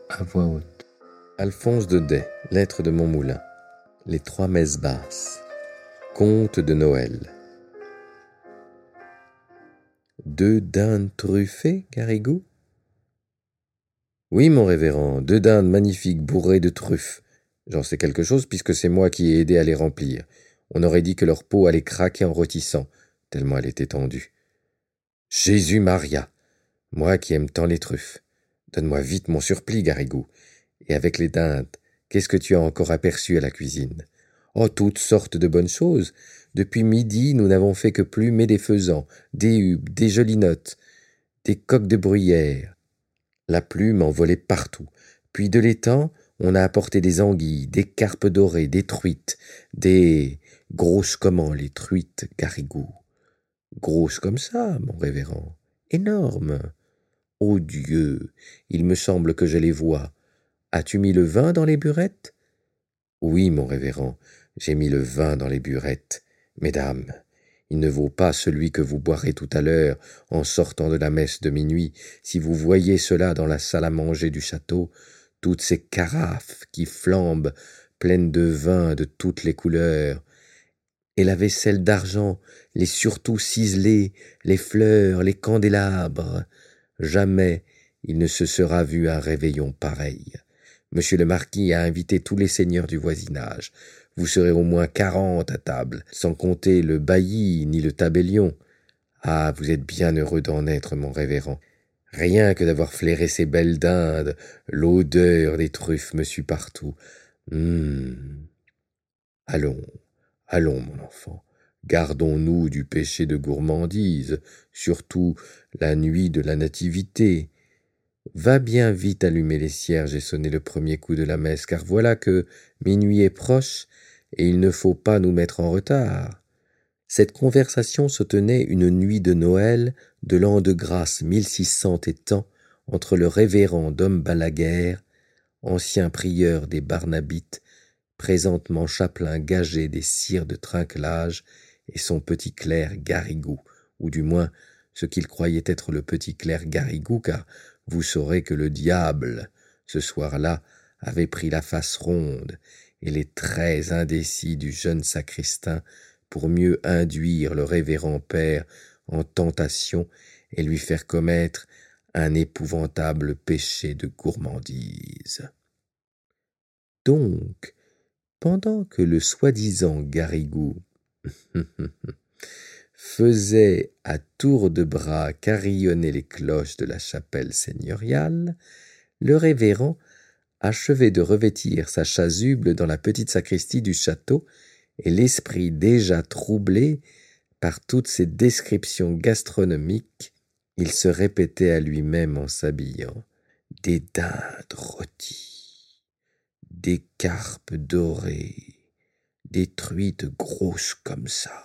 à voix haute. Alphonse Daudet, lettre de Montmoulin. Les trois messes basses. Conte de Noël. 2 dindes truffées, Garrigou? Oui, mon révérend, 2 dindes magnifiques bourrées de truffes. J'en sais quelque chose puisque c'est moi qui ai aidé à les remplir. On aurait dit que leur peau allait craquer en rôtissant, tellement elle était tendue. Jésus Maria! Moi qui aime tant les truffes. Donne-moi vite mon surplis, Garrigou. Et avec les dindes, qu'est-ce que tu as encore aperçu à la cuisine? Oh, toutes sortes de bonnes choses. Depuis midi, nous n'avons fait que plumer des faisans, des hubes, des gelinottes, des coqs de bruyère. La plume en volait partout. Puis de l'étang, on a apporté des anguilles, des carpes dorées, des truites, des... Grosses comment, les truites, Garrigou? Grosses comme ça, mon révérend. Énormes. Ô Dieu, il me semble que je les vois. As-tu mis le vin dans les burettes? Oui, mon révérend, j'ai mis le vin dans les burettes. Mesdames, il ne vaut pas celui que vous boirez tout à l'heure en sortant de la messe de minuit. Si vous voyiez cela dans la salle à manger du château, toutes ces carafes qui flambent, pleines de vin de toutes les couleurs, et la vaisselle d'argent, les surtouts ciselés, les fleurs, les candélabres. Jamais il ne se sera vu un réveillon pareil. Monsieur le marquis a invité tous les seigneurs du voisinage. Vous serez au moins 40 à table, sans compter le bailli ni le tabellion. Ah, vous êtes bien heureux d'en être, mon révérend. Rien que d'avoir flairé ces belles dindes, l'odeur des truffes me suit partout. Allons, allons, mon enfant, gardons-nous du péché de gourmandise, surtout la nuit de la Nativité. Va bien vite allumer les cierges et sonner le premier coup de la messe, car voilà que minuit est proche, et il ne faut pas nous mettre en retard. Cette conversation se tenait une nuit de Noël de l'an de grâce 1600 et tant, entre le révérend Dom Balaguer, ancien prieur des Barnabites, présentement chapelain gagé des sires de trinquelage, et son petit clerc Garrigou, ou du moins ce qu'il croyait être le petit clerc Garrigou, car vous saurez que le diable, ce soir-là, avait pris la face ronde et les traits indécis du jeune sacristain pour mieux induire le révérend père en tentation et lui faire commettre un épouvantable péché de gourmandise. Donc, pendant que le soi-disant Garrigou faisait à tour de bras carillonner les cloches de la chapelle seigneuriale, le révérend achevait de revêtir sa chasuble dans la petite sacristie du château, et l'esprit déjà troublé par toutes ces descriptions gastronomiques, il se répétait à lui-même en s'habillant: des dindes rôties, des carpes dorées, des truites grosses comme ça.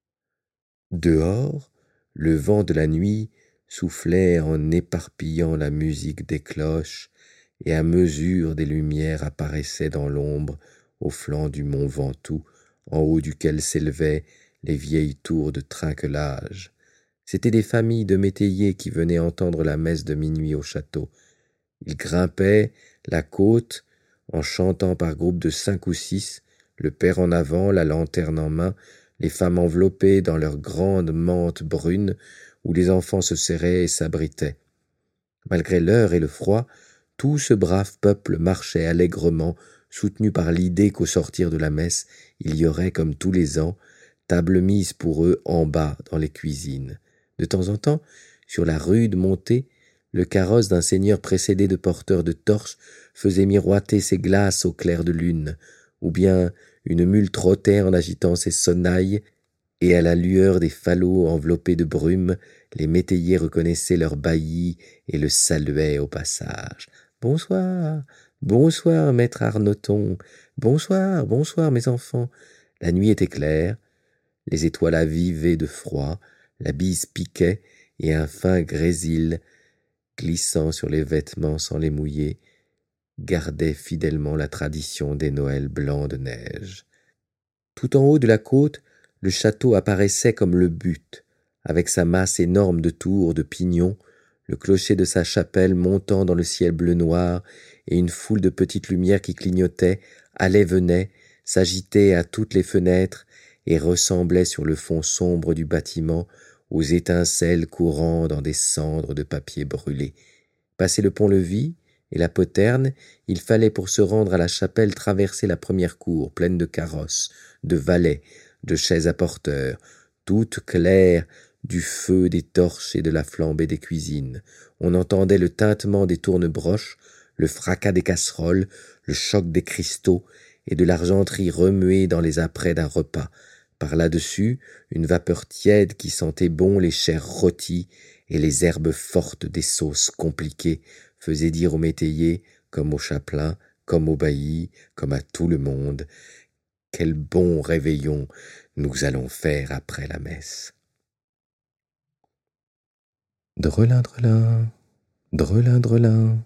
Dehors, le vent de la nuit soufflait en éparpillant la musique des cloches, et à mesure des lumières apparaissaient dans l'ombre au flanc du mont Ventoux, en haut duquel s'élevaient les vieilles tours de trinquelage. C'étaient des familles de métayers qui venaient entendre la messe de minuit au château. Ils grimpaient la côte en chantant par groupes de 5 ou 6, le père en avant, la lanterne en main, les femmes enveloppées dans leurs grandes mantes brunes, où les enfants se serraient et s'abritaient. Malgré l'heure et le froid, tout ce brave peuple marchait allègrement, soutenu par l'idée qu'au sortir de la messe, il y aurait, comme tous les ans, table mise pour eux en bas dans les cuisines. De temps en temps, sur la rude montée, le carrosse d'un seigneur précédé de porteurs de torches faisait miroiter ses glaces au clair de lune, ou bien une mule trottait en agitant ses sonnailles, et à la lueur des falots enveloppés de brume, les métayers reconnaissaient leur bailli et le saluaient au passage. « Bonsoir, bonsoir, maître Arnoton, bonsoir, bonsoir, mes enfants. » La nuit était claire, les étoiles avivaient de froid, la bise piquait, et un fin grésil, glissant sur les vêtements sans les mouiller, gardait fidèlement la tradition des Noëls blancs de neige. Tout en haut de la côte, le château apparaissait comme le but, avec sa masse énorme de tours, de pignons, le clocher de sa chapelle montant dans le ciel bleu-noir, et une foule de petites lumières qui clignotaient, allaient, venaient, s'agitaient à toutes les fenêtres et ressemblaient sur le fond sombre du bâtiment aux étincelles courant dans des cendres de papier brûlé. Passé le pont-levis et la poterne, il fallait pour se rendre à la chapelle traverser la première cour pleine de carrosses, de valets, de chaises à porteurs, toute claire du feu des torches et de la flambée des cuisines. On entendait le tintement des tourne-broches, le fracas des casseroles, le choc des cristaux et de l'argenterie remuée dans les apprêts d'un repas. Par là-dessus, une vapeur tiède qui sentait bon les chairs rôties et les herbes fortes des sauces compliquées faisait dire au métayer, comme au chapelain, comme au bailli, comme à tout le monde, quel bon réveillon nous allons faire après la messe. Drelin, drelin, drelin, drelin.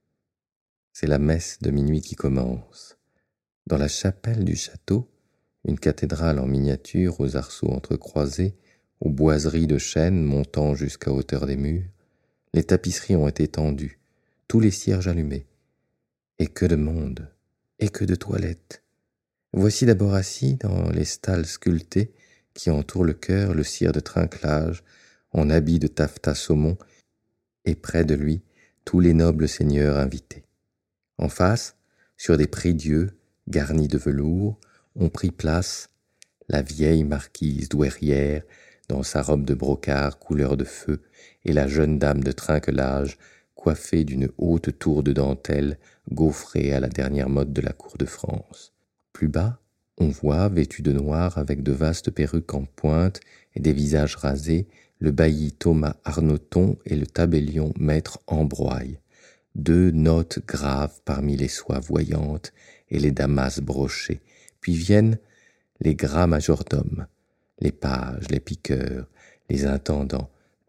C'est la messe de minuit qui commence. Dans la chapelle du château, une cathédrale en miniature aux arceaux entrecroisés, aux boiseries de chêne montant jusqu'à hauteur des murs, les tapisseries ont été tendues, tous les cierges allumés. Et que de monde, et que de toilettes. Voici d'abord assis dans les stalles sculptées qui entourent le chœur le sire de trinquelage, en habit de taffetas saumon, et près de lui tous les nobles seigneurs invités. En face, sur des prie-dieux garnis de velours, ont pris place la vieille marquise douairière dans sa robe de brocart couleur de feu et la jeune dame de trinquelage coiffée d'une haute tour de dentelle gaufrée à la dernière mode de la cour de France. Plus bas, on voit, vêtus de noir avec de vastes perruques en pointe et des visages rasés, le bailli Thomas Arnoton et le tabellion maître Ambroise, deux notes graves parmi les soies voyantes et les damas brochés. Puis viennent les gras majordomes, les pages, les piqueurs, les intendants,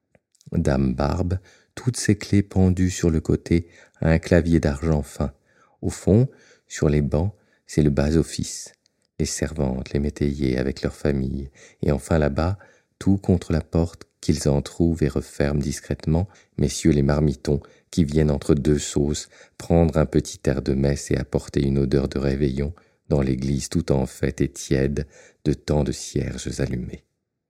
Dame Barbe, toutes ces clés pendues sur le côté à un clavier d'argent fin. Au fond, sur les bancs, c'est le bas-office, les servantes, les métayers avec leurs familles, et enfin là-bas, tout contre la porte qu'ils entr'ouvrent et referment discrètement, messieurs les marmitons qui viennent entre deux sauces prendre un petit air de messe et apporter une odeur de réveillon dans l'église tout en fête et tiède de tant de cierges allumés.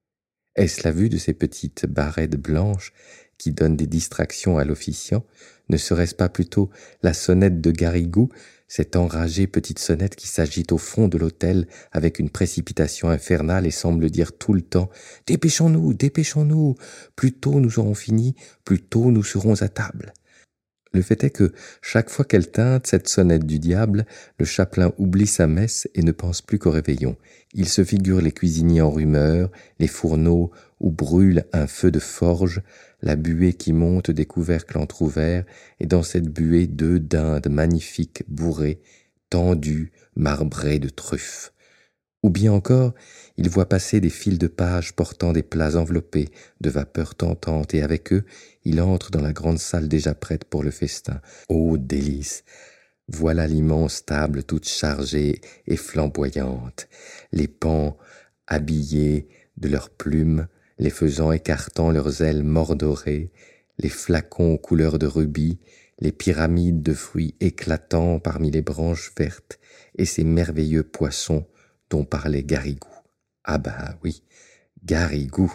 Est-ce la vue de ces petites barrettes blanches qui donnent des distractions à l'officiant? Ne serait-ce pas plutôt la sonnette de Garrigou, cette enragée petite sonnette qui s'agite au fond de l'autel avec une précipitation infernale et semble dire tout le temps « Dépêchons-nous, dépêchons-nous, plus tôt nous aurons fini, plus tôt nous serons à table ». Le fait est que, chaque fois qu'elle tinte cette sonnette du diable, le chapelain oublie sa messe et ne pense plus qu'au réveillon. Il se figure les cuisiniers en rumeur, les fourneaux où brûle un feu de forge, la buée qui monte des couvercles entr'ouverts, et dans cette buée deux dindes magnifiques bourrées, tendues, marbrées de truffes. Ou bien encore, il voit passer des files de pages portant des plats enveloppés de vapeur tentante, et avec eux, il entre dans la grande salle déjà prête pour le festin. Ô délice! Voilà l'immense table toute chargée et flamboyante, les paons habillés de leurs plumes, les faisans écartant leurs ailes mordorées, les flacons aux couleurs de rubis, les pyramides de fruits éclatants parmi les branches vertes, et ces merveilleux poissons dont parlait Garrigou. Ah ben oui, Garrigou,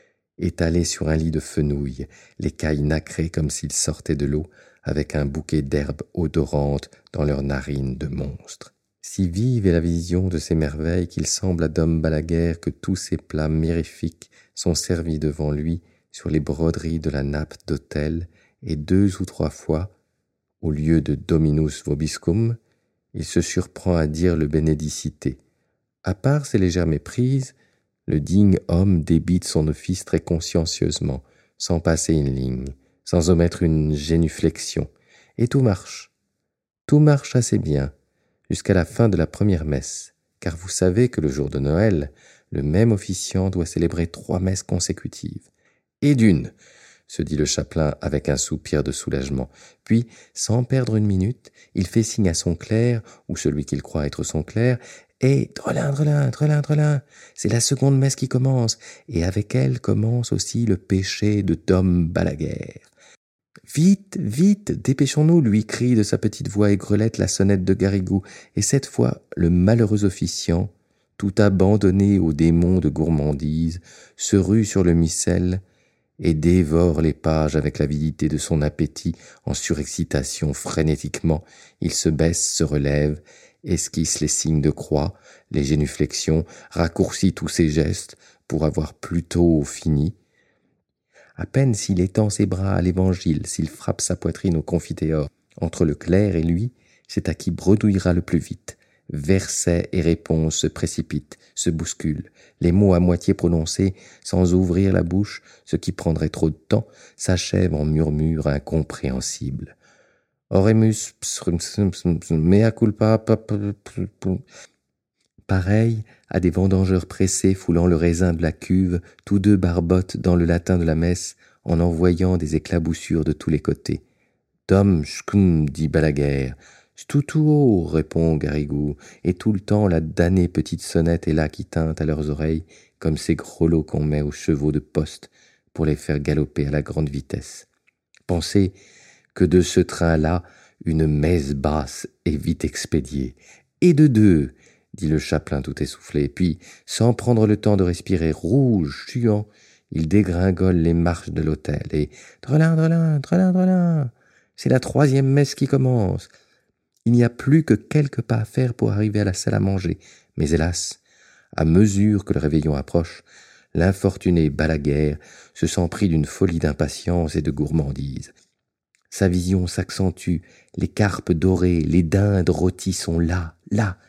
étalé sur un lit de fenouil, l'écaille nacrée comme s'il sortait de l'eau, avec un bouquet d'herbes odorantes dans leurs narines de monstres. Si vive est la vision de ces merveilles qu'il semble à Dom Balaguer que tous ces plats mirifiques sont servis devant lui sur les broderies de la nappe d'autel, et 2 ou 3 fois, au lieu de Dominus vobiscum, il se surprend à dire le Benedicite. À part ces légères méprises, le digne homme débite son office très consciencieusement, sans passer une ligne, sans omettre une génuflexion, et tout marche assez bien, jusqu'à la fin de la première messe, car vous savez que le jour de Noël, le même officiant doit célébrer 3 messes consécutives. Et d'une, se dit le chapelain avec un soupir de soulagement. Puis, sans perdre une minute, il fait signe à son clerc, ou celui qu'il croit être son clerc, « Eh, drelin, drelin, drelin, drelin, c'est la seconde messe qui commence, et avec elle commence aussi le péché de Dom Balaguer. » Vite, vite, dépêchons-nous, lui crie de sa petite voix aigrelette la sonnette de Garrigou, et cette fois le malheureux officiant, tout abandonné aux démons de gourmandise, se rue sur le missel et dévore les pages avec l'avidité de son appétit en surexcitation frénétiquement. Il se baisse, se relève, esquisse les signes de croix, les génuflexions, raccourcit tous ses gestes pour avoir plus tôt fini. À peine s'il étend ses bras à l'évangile, s'il frappe sa poitrine au confiteor, entre le clerc et lui, c'est à qui bredouillera le plus vite. Versets et réponses se précipitent, se bousculent. Les mots à moitié prononcés, sans ouvrir la bouche, ce qui prendrait trop de temps, s'achèvent en murmures incompréhensibles. Oremus, mea culpa, pareil à des vendangeurs pressés foulant le raisin de la cuve, tous deux barbotent dans le latin de la messe, en envoyant des éclaboussures de tous les côtés. Dom, shkum, dit Balaguère. Stoutuo, répond Garrigou, et tout le temps la damnée petite sonnette est là qui tinte à leurs oreilles, comme ces grelots qu'on met aux chevaux de poste pour les faire galoper à la grande vitesse. Pensez que de ce train-là, une messe basse est vite expédiée. Et de deux, dit le chapelain tout essoufflé, puis, sans prendre le temps de respirer, rouge, suant, il dégringole les marches de l'autel, et drelin, drelin, drelin, drelin, c'est la 3e messe qui commence. Il n'y a plus que quelques pas à faire pour arriver à la salle à manger, mais hélas, à mesure que le réveillon approche, l'infortuné Balaguère se sent pris d'une folie d'impatience et de gourmandise. Sa vision s'accentue, les carpes dorées, les dindes rôties sont là, là.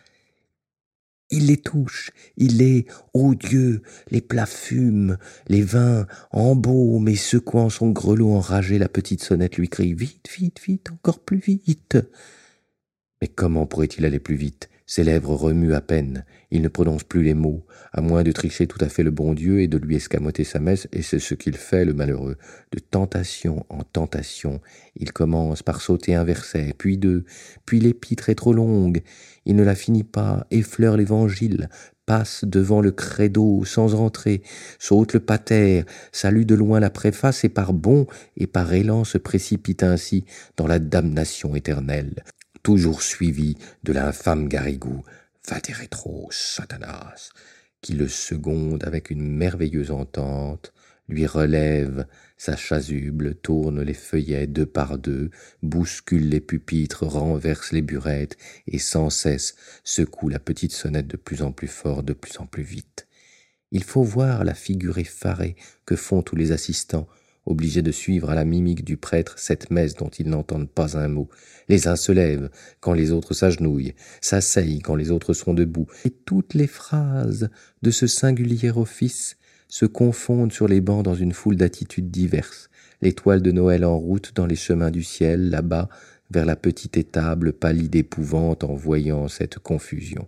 Il les touche, il les, ô Dieu, les plats fument, les vins embaument, et secouant son grelot enragé, la petite sonnette lui crie « Vite, vite, vite, encore plus vite !» Mais comment pourrait-il aller plus vite? Ses lèvres remuent à peine, il ne prononce plus les mots, à moins de tricher tout à fait le bon Dieu et de lui escamoter sa messe, et c'est ce qu'il fait, le malheureux. De tentation en tentation, il commence par sauter un verset, puis deux, puis l'épître est trop longue, il ne la finit pas, effleure l'évangile, passe devant le credo sans entrer, saute le pater, salue de loin la préface et par bond et par élan se précipite ainsi dans la damnation éternelle, toujours suivi de l'infâme Garrigou, vade rétro, Satanas, qui le seconde avec une merveilleuse entente, lui relève sa chasuble, tourne les feuillets 2 par 2, bouscule les pupitres, renverse les burettes, et sans cesse secoue la petite sonnette de plus en plus fort, de plus en plus vite. Il faut voir la figure effarée que font tous les assistants, obligés de suivre à la mimique du prêtre cette messe dont ils n'entendent pas un mot. Les uns se lèvent quand les autres s'agenouillent, s'asseyent quand les autres sont debout, et toutes les phrases de ce singulier office se confondent sur les bancs dans une foule d'attitudes diverses. L'étoile de Noël en route dans les chemins du ciel, là-bas, vers la petite étable, pâlie d'épouvante en voyant cette confusion.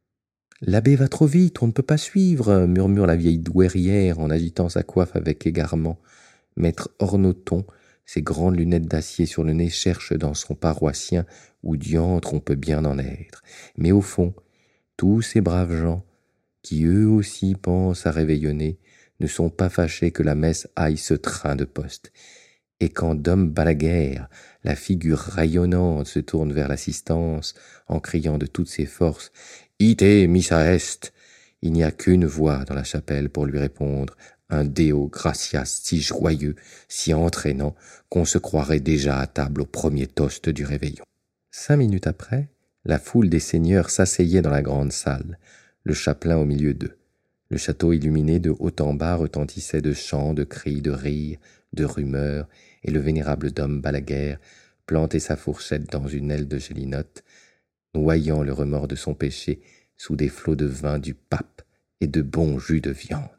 « L'abbé va trop vite, on ne peut pas suivre » murmure la vieille douairière en agitant sa coiffe avec égarement. Maître Ornoton, ses grandes lunettes d'acier sur le nez, cherche dans son paroissien où diantre on peut bien en être. Mais au fond, tous ces braves gens, qui eux aussi pensent à réveillonner, ne sont pas fâchés que la messe aille ce train de poste. Et quand Dom Balaguère, la figure rayonnante, se tourne vers l'assistance, en criant de toutes ses forces « Ite missa est !» il n'y a qu'une voix dans la chapelle pour lui répondre, un Deo gratias si joyeux, si entraînant, qu'on se croirait déjà à table au premier toast du réveillon. 5 minutes après, la foule des seigneurs s'asseyait dans la grande salle, le chapelain au milieu d'eux. Le château illuminé de haut en bas retentissait de chants, de cris, de rires, de rumeurs, et le vénérable Dom Balaguère plantait sa fourchette dans une aile de gelinotte, noyant le remords de son péché sous des flots de vin du pape et de bons jus de viande.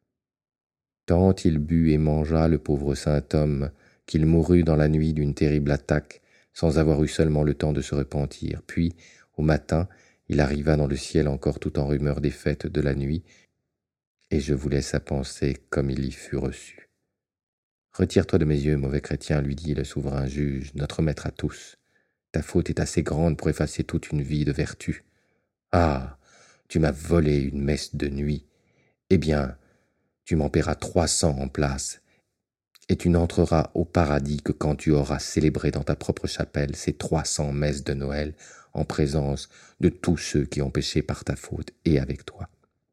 Tant il but et mangea le pauvre saint homme qu'il mourut dans la nuit d'une terrible attaque, sans avoir eu seulement le temps de se repentir. Puis, au matin, il arriva dans le ciel encore tout en rumeur des fêtes de la nuit, et je vous laisse à penser comme il y fut reçu. Retire-toi de mes yeux, mauvais chrétien, lui dit le souverain juge, notre maître à tous. Ta faute est assez grande pour effacer toute une vie de vertu. Ah, tu m'as volé une messe de nuit. Eh bien, tu m'en paieras 300 en place, et tu n'entreras au paradis que quand tu auras célébré dans ta propre chapelle ces 300 messes de Noël en présence de tous ceux qui ont péché par ta faute et avec toi.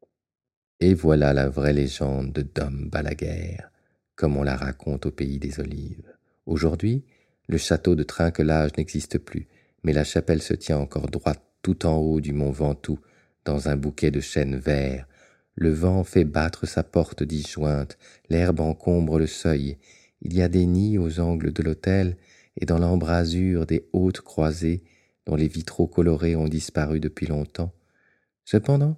Et voilà la vraie légende de Dom Balaguer, comme on la raconte au pays des Olives. Aujourd'hui, le château de Trinquelage n'existe plus, mais la chapelle se tient encore droite tout en haut du mont Ventoux, dans un bouquet de chênes verts. Le vent fait battre sa porte disjointe, l'herbe encombre le seuil. Il y a des nids aux angles de l'autel et dans l'embrasure des hautes croisées dont les vitraux colorés ont disparu depuis longtemps. Cependant,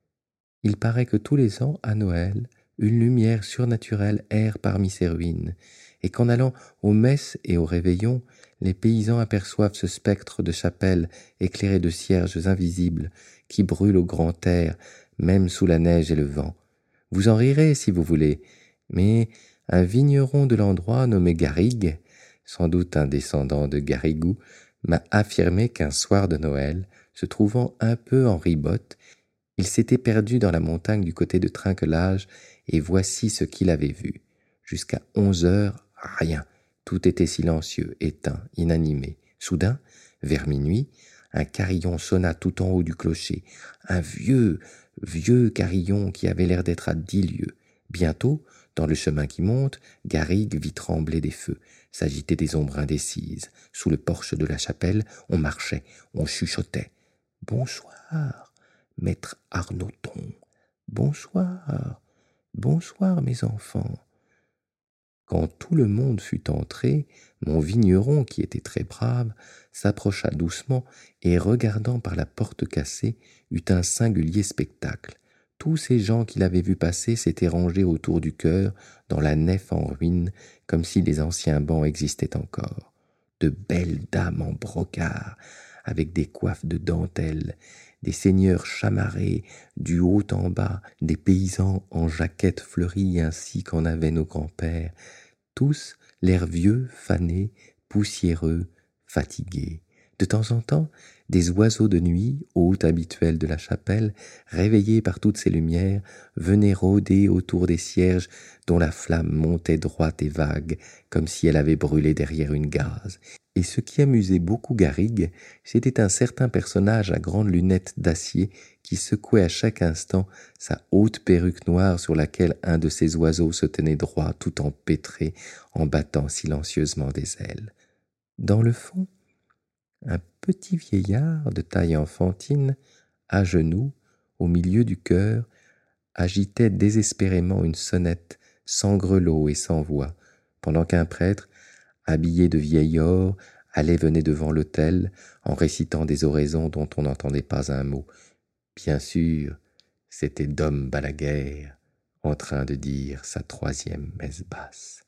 il paraît que tous les ans, à Noël, une lumière surnaturelle erre parmi ces ruines, et qu'en allant aux messes et aux réveillons, les paysans aperçoivent ce spectre de chapelle éclairé de cierges invisibles qui brûle au grand air, même sous la neige et le vent. Vous en rirez si vous voulez, mais un vigneron de l'endroit nommé Garrigue, sans doute un descendant de Garrigou, m'a affirmé qu'un soir de Noël, se trouvant un peu en ribote, il s'était perdu dans la montagne du côté de Trinquelage, et voici ce qu'il avait vu. Jusqu'à 11 heures, rien. Tout était silencieux, éteint, inanimé. Soudain, vers minuit, un carillon sonna tout en haut du clocher. Un vieux, vieux carillon qui avait l'air d'être à 10 lieues. Bientôt, dans le chemin qui monte, Garrigue vit trembler des feux, s'agiter des ombres indécises. Sous le porche de la chapelle, on marchait, on chuchotait. « Bonsoir, maître Arnoton, bonsoir, bonsoir mes enfants. » Quand tout le monde fut entré, mon vigneron, qui était très brave, s'approcha doucement et, regardant par la porte cassée, eut un singulier spectacle. Tous ces gens qu'il avait vus passer s'étaient rangés autour du chœur, dans la nef en ruine, comme si les anciens bancs existaient encore. De belles dames en brocart, avec des coiffes de dentelle, des seigneurs chamarrés du haut en bas, des paysans en jaquettes fleuries ainsi qu'en avaient nos grands-pères, tous l'air vieux, fanés, poussiéreux, fatigués. De temps en temps, des oiseaux de nuit, hôtes habituels de la chapelle, réveillés par toutes ces lumières, venaient rôder autour des cierges dont la flamme montait droite et vague, comme si elle avait brûlé derrière une gaze. Et ce qui amusait beaucoup Garrigue, c'était un certain personnage à grandes lunettes d'acier qui secouait à chaque instant sa haute perruque noire sur laquelle un de ces oiseaux se tenait droit tout empêtré en battant silencieusement des ailes. Dans le fond, un petit vieillard de taille enfantine, à genoux, au milieu du chœur, agitait désespérément une sonnette sans grelot et sans voix, pendant qu'un prêtre, habillé de vieil or, allait-venait devant l'autel en récitant des oraisons dont on n'entendait pas un mot. Bien sûr, c'était Dom Balaguer en train de dire sa 3e messe basse.